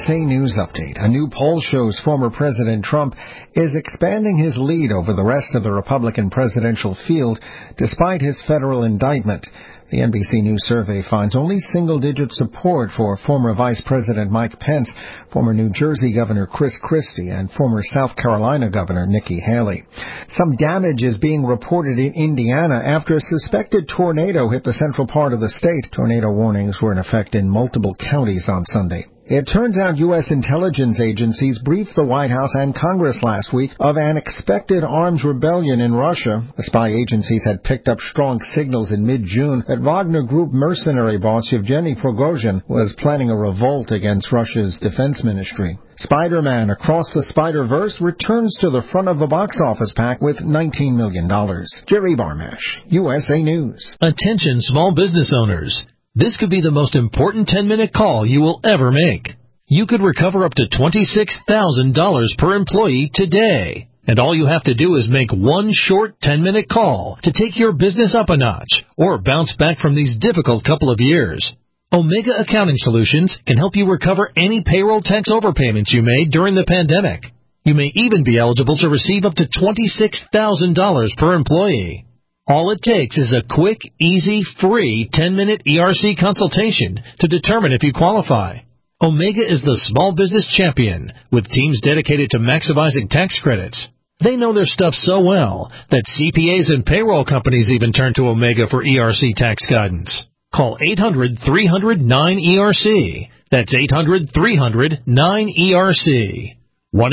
USA News Update. A new poll shows former President Trump is expanding his lead over the rest of the Republican presidential field despite his federal indictment. The NBC News survey finds only single-digit support for former Vice President Mike Pence, former New Jersey Governor Chris Christie, and former South Carolina Governor Nikki Haley. Some damage is being reported in Indiana after a suspected tornado hit the central part of the state. Tornado warnings were in effect in multiple counties on Sunday. It turns out U.S. intelligence agencies briefed the White House and Congress last week of an expected arms rebellion in Russia. The spy agencies had picked up strong signals in mid-June that Wagner Group mercenary boss Yevgeny Prigozhin was planning a revolt against Russia's defense ministry. Spider-Man Across the Spider-Verse returns to the front of the box office pack with $19 million. Jerry Barmash, USA News. Attention small business owners. This could be the most important 10-minute call you will ever make. You could recover up to $26,000 per employee today. And all you have to do is make one short 10-minute call to take your business up a notch or bounce back from these difficult couple of years. Omega Accounting Solutions can help you recover any payroll tax overpayments you made during the pandemic. You may even be eligible to receive up to $26,000 per employee. All it takes is a quick, easy, free 10-minute ERC consultation to determine if you qualify. Omega is the small business champion with teams dedicated to maximizing tax credits. They know their stuff so well that CPAs and payroll companies even turn to Omega for ERC tax guidance. Call 800-300-9ERC. That's 800-300-9ERC.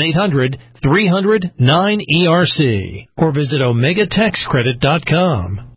1-800-300-9ERC or visit OmegaTaxCredit.com.